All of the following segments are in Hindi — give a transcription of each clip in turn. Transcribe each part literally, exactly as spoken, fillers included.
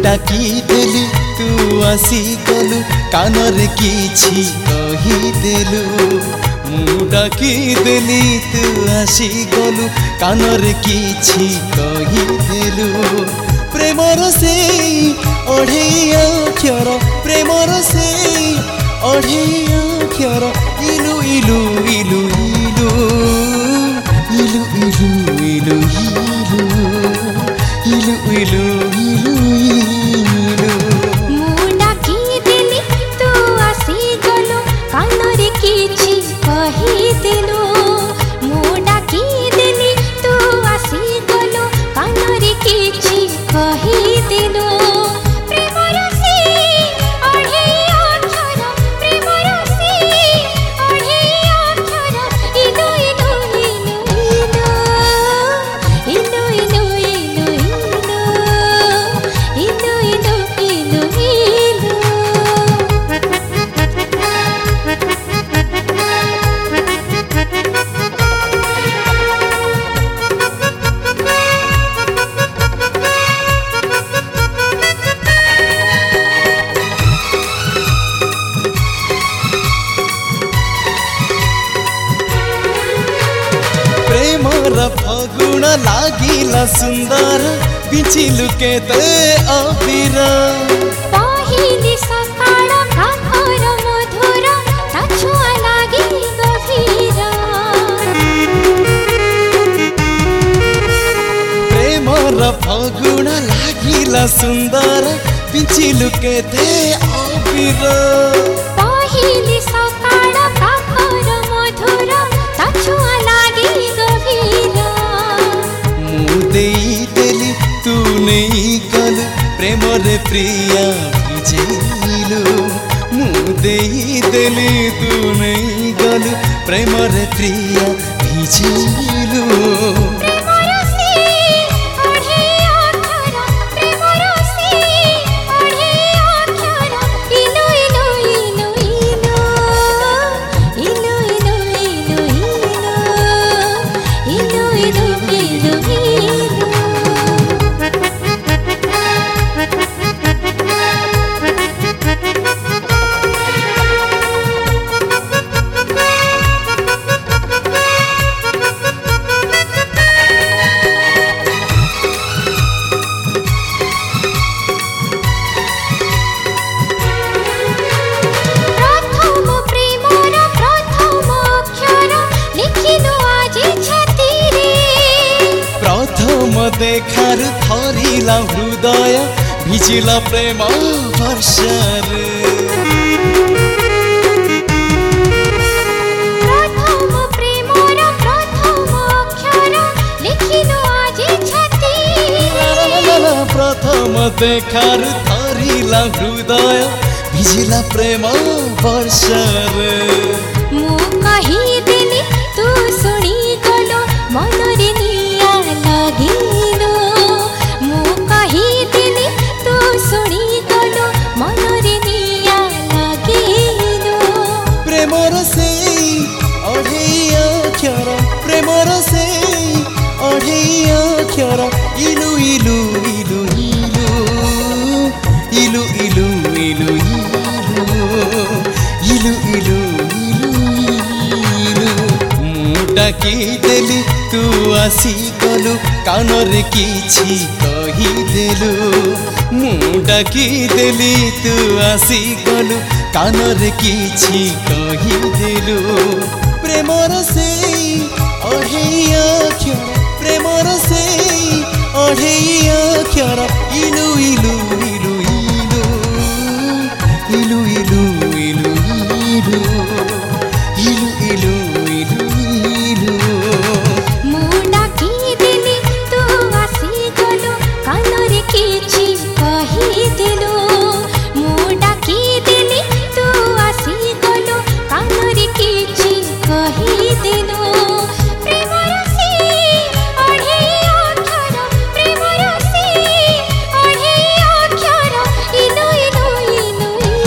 डाकिदेली तू आसीगलु कानरे किछि कहिदेलु मु डाकिदेली तू आसीगलु कानरे किछि कहिदेलु प्रेमर से अढ़ेई अक्षर प्रेमर से अढ़ेई अक्षर इलु इलु इलु इलु इलु इलु इलु इलु इलु इलु इलु मु डाकिदेली तू आसीगलु कानरे किछि कहिदेलु मु डाकिदेली तू आसीगलु कानरे किछि कहिदेलु प्रेमर से अढ़ेई अक्षर प्रेमर से अढ़ेई अक्षर इलु इलु इलु इलु इलु इलु इलु इलु इलु इलु प्रेमर फगुण लागिला सुंदर बिचिलु केते अबीर पहिली सकाळ काकर मधुर ता छुआ लागी गभीर प्रेमर फगुण लागिला सुंदर बिचिलु केते अबीर पहिली सकाळ काकर मधुर ता छुआ लागी गभीर मु देली तू नहीं गलु प्रेमर प्रिया भिजेलु मु देली तू नहीं गलु प्रेमर प्रिया भिजेलु प्रेमर से अढ़ेई अक्षर प्रेमर से अढ़ेई अक्षर इलु इलु इलु इलु इलु इलु इलु इलु इलु इलु इलु प्रथम प्रेमर प्रथम अक्षर लिखिलु आजी छातीरे प्रथम देखार थरिला हृदय भिजिला प्रेम वर्षारे प्रथम प्रेमर प्रथम अक्षर लिखिलु आजी छातीरे प्रथम देखार थरिला हृदय भिजिला प्रेम वर्षारे मु कहिदेली तू शुणी गलो मनरे निया लागिलो मु कहिदेली तू शुणी गलो मनरे निया लागिलो प्रेमर से अढ़ेई अक्षर प्रेमर से अढ़ेई अक्षर इलु इलु इलु इलु इलु इलु इलु इलु इलु इलु मु डाकिदेली तू आसीगलु कानरे किछि कहिदेलु मु डाकिदेली तू आसीगलु कानरे किछि कहिदेलु प्रेमर से अढ़ेई अक्षर प्रेमर से अढ़ेई अक्षर इलु इलु इलु इलु इलु इलु इलु इलु इलु इलु इलु मु डाकिदेली तू आसीगलु कानरे किछि कहिदेलु मु डाकिदेली तू आसीगलु कानरे किछि कहिदेलु प्रेमर से अढ़ेई अक्षर प्रेमर से अढ़ेई अक्षर इलु इलु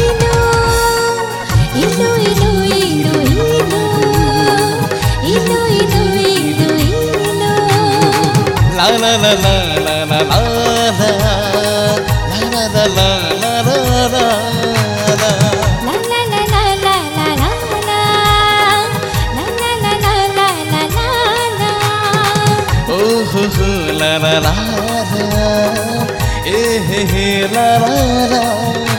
इलु इलु इलु इलु इलु इलु इलु इलु इलु la la la la la la la la la la লা লা লা লা লা। La la la la la la la la. La la la la la la la la. ও হো হো লা লা লা লা, এ হে হে লা লা লা।